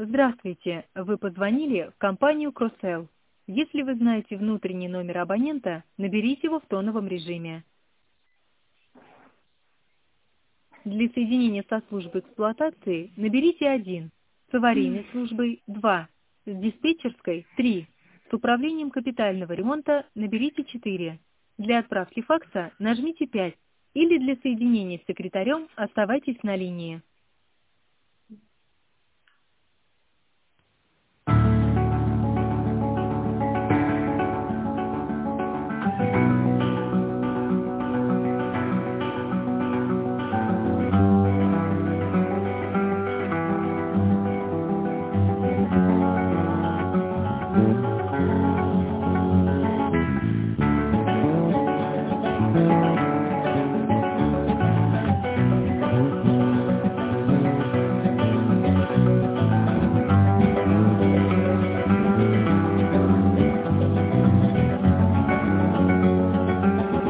Здравствуйте, вы позвонили в компанию Crossell. Если вы знаете внутренний номер абонента, наберите его в тоновом режиме. Для соединения со службой эксплуатации наберите 1, с аварийной службой 2, с диспетчерской 3, с управлением капитального ремонта наберите 4. Для отправки факса нажмите 5 или для соединения с секретарем оставайтесь на линии.